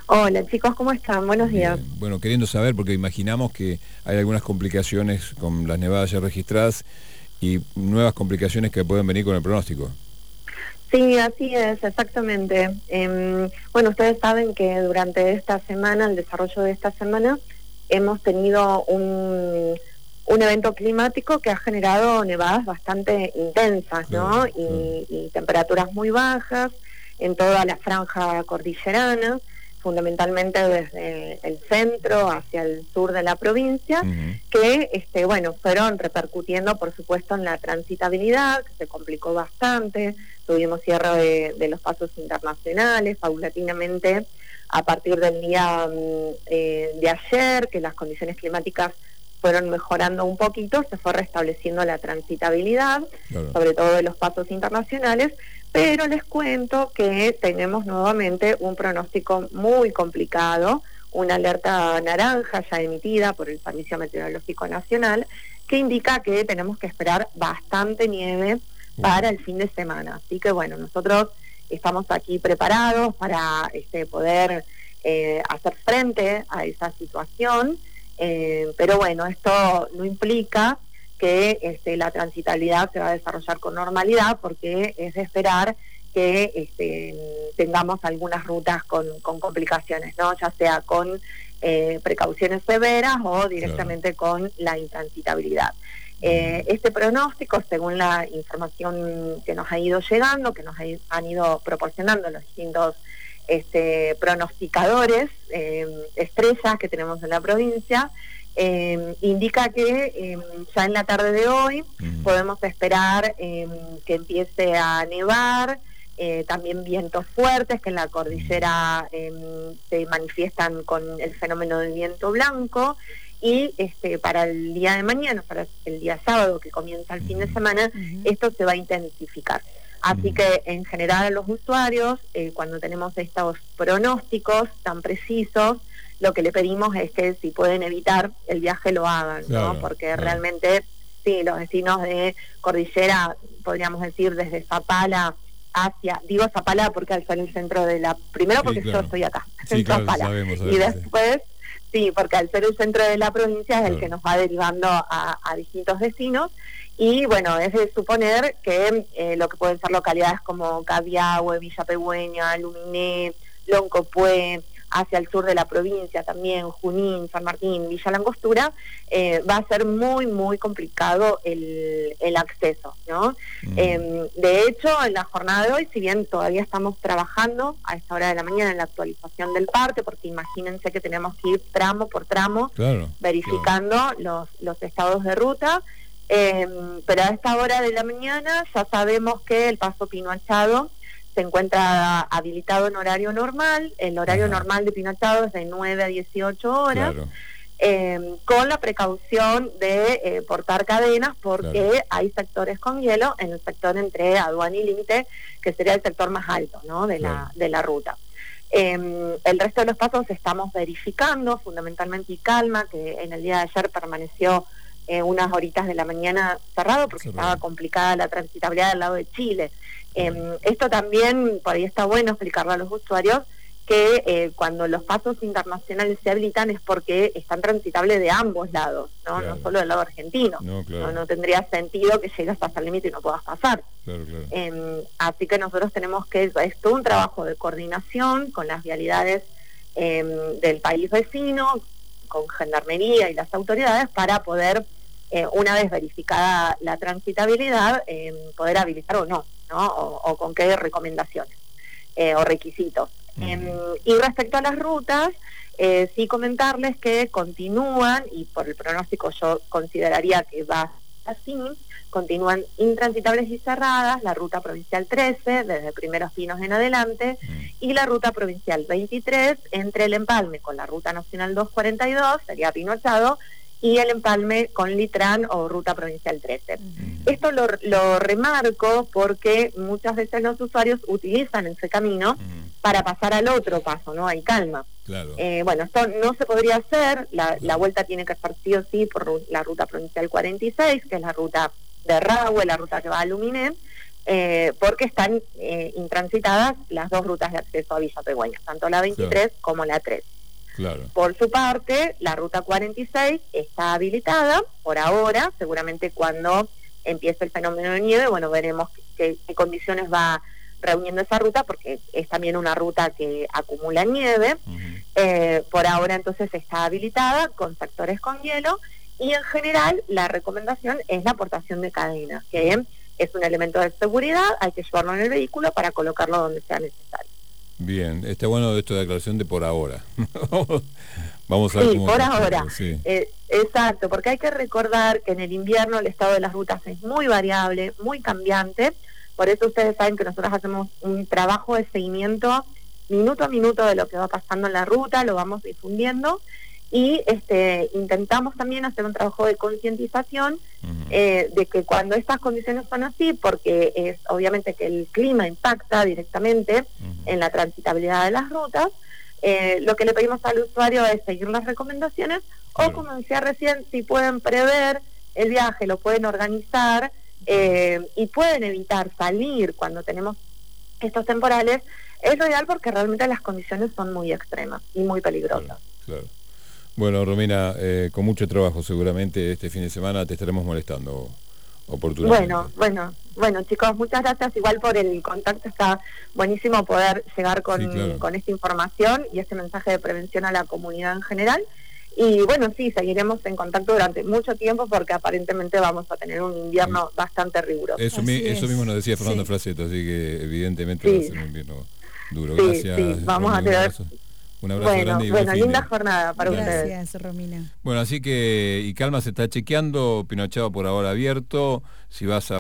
Hola chicos, ¿cómo están? Buenos días. Bien. Bueno, queriendo saber, porque imaginamos que hay algunas complicaciones con las nevadas ya registradas y nuevas complicaciones que pueden venir con el pronóstico. Sí, así es, exactamente. Bueno, ustedes saben que durante esta semana, el desarrollo de esta semana, hemos tenido un evento climático que ha generado nevadas bastante intensas, ¿no? Claro. Y temperaturas muy bajas en toda la franja cordillerana, fundamentalmente desde el centro hacia el sur de la provincia, que bueno, fueron repercutiendo por supuesto en la transitabilidad, que se complicó bastante. Tuvimos cierre de los pasos internacionales paulatinamente a partir del día de ayer, que las condiciones climáticas fueron mejorando un poquito, se fue restableciendo la transitabilidad, Claro. sobre todo de los pasos internacionales, pero les cuento que tenemos nuevamente un pronóstico muy complicado, una alerta naranja ya emitida por el Servicio Meteorológico Nacional, que indica que tenemos que esperar bastante nieve para el fin de semana. Así que bueno, nosotros estamos aquí preparados para poder hacer frente a esa situación, pero bueno, esto no implica que la transitabilidad se va a desarrollar con normalidad, porque es de esperar que tengamos algunas rutas con complicaciones, ¿no? Ya sea con precauciones severas o directamente con la intransitabilidad. Este pronóstico, según la información que nos ha ido llegando, que nos han ido proporcionando los distintos pronosticadores, estrellas que tenemos en la provincia, indica que ya en la tarde de hoy podemos esperar que empiece a nevar, también vientos fuertes que en la cordillera se manifiestan con el fenómeno del viento blanco, y para el día de mañana, para el día sábado que comienza el fin de semana, esto se va a intensificar. Así que en general a los usuarios, cuando tenemos estos pronósticos tan precisos, lo que le pedimos es que si pueden evitar el viaje lo hagan, Claro, ¿no? Porque realmente, sí, los vecinos de Cordillera, podríamos decir desde Zapala hacia, digo Zapala porque al ser el centro de la, primero porque yo estoy acá, en Zapala, sabemos, y después, sí, porque al ser el centro de la provincia es el que nos va derivando a distintos destinos. Y bueno, es de suponer que lo que pueden ser localidades como Cabiahue, Villa Pegüeña, Luminé, Loncopué, hacia el sur de la provincia también, Junín, San Martín, Villa Langostura, va a ser muy, muy complicado el acceso, ¿no? De hecho, en la jornada de hoy, si bien todavía estamos trabajando a esta hora de la mañana en la actualización del parte, porque imagínense que tenemos que ir tramo por tramo, verificando los estados de ruta, pero a esta hora de la mañana ya sabemos que el paso Pino Achado se encuentra habilitado en horario normal. El horario normal de Pino Achado es de 9 a 18 horas, con la precaución de portar cadenas, porque hay sectores con hielo en el sector entre Aduana y Límite, que sería el sector más alto, ¿no? de la ruta. El resto de los pasos estamos verificando, fundamentalmente Calma, que en el día de ayer permaneció unas horitas de la mañana cerrado porque estaba complicada la transitabilidad del lado de Chile. Esto también, por ahí está bueno explicarle a los usuarios que cuando los pasos internacionales se habilitan es porque están transitables de ambos lados, ¿no? No solo del lado argentino. No tendría sentido que llegues hasta el límite y no puedas pasar. Así que nosotros tenemos que, es todo un trabajo de coordinación con las vialidades del país vecino, con Gendarmería y las autoridades, para poder, una vez verificada la transitabilidad, poder habilitar o no, o con qué recomendaciones o requisitos. Y respecto a las rutas, sí comentarles que continúan, y por el pronóstico yo consideraría que va así, continúan intransitables y cerradas la ruta provincial 13 desde Primeros Pinos en adelante, y la ruta provincial 23 entre el empalme con la ruta nacional 242, sería Pino Achado, y el empalme con Litrán o ruta provincial 13. Esto lo remarco porque muchas veces los usuarios utilizan ese camino para pasar al otro paso, ¿no? Hay Calma. Bueno, esto no se podría hacer, la vuelta tiene que ser sí o sí por la ruta provincial 46, que es la ruta de Rahue, la ruta que va a Luminé, porque están intransitadas las dos rutas de acceso a Villa Pegüeña, tanto la 23 como la 3. Claro. Por su parte, la ruta 46 está habilitada por ahora, seguramente cuando empiece el fenómeno de nieve, bueno, veremos qué condiciones va reuniendo esa ruta, porque es también una ruta que acumula nieve. Por ahora entonces está habilitada con sectores con hielo, y en general la recomendación es la aportación de cadenas, que es un elemento de seguridad, hay que llevarlo en el vehículo para colocarlo donde sea necesario. Bien, está bueno esto de aclaración de por ahora. Vamos a ver sí, cómo por ahora. Sí. Exacto, porque hay que recordar que en el invierno el estado de las rutas es muy variable, muy cambiante. Por eso ustedes saben que nosotros hacemos un trabajo de seguimiento minuto a minuto de lo que va pasando en la ruta, lo vamos difundiendo, y intentamos también hacer un trabajo de concientización de que cuando estas condiciones son así, porque es obviamente que el clima impacta directamente en la transitabilidad de las rutas, lo que le pedimos al usuario es seguir las recomendaciones, o como decía recién, si pueden prever el viaje, lo pueden organizar, y pueden evitar salir cuando tenemos estos temporales, es lo ideal, porque realmente las condiciones son muy extremas y muy peligrosas. Claro. Bueno, Romina, con mucho trabajo seguramente este fin de semana te estaremos molestando oportunamente. Bueno, chicos, muchas gracias igual por el contacto, está buenísimo poder llegar con esta información y este mensaje de prevención a la comunidad en general. Y bueno, sí, seguiremos en contacto durante mucho tiempo, porque aparentemente vamos a tener un invierno bastante riguroso. Eso mismo nos decía Fernando Fraseto, así que evidentemente va a ser un invierno duro. Gracias. Sí, vamos a tener... Un abrazo grande y linda jornada para ustedes. Gracias, Romina. Bueno, así que, y Calma se está chequeando, Pinochado por ahora abierto, si vas a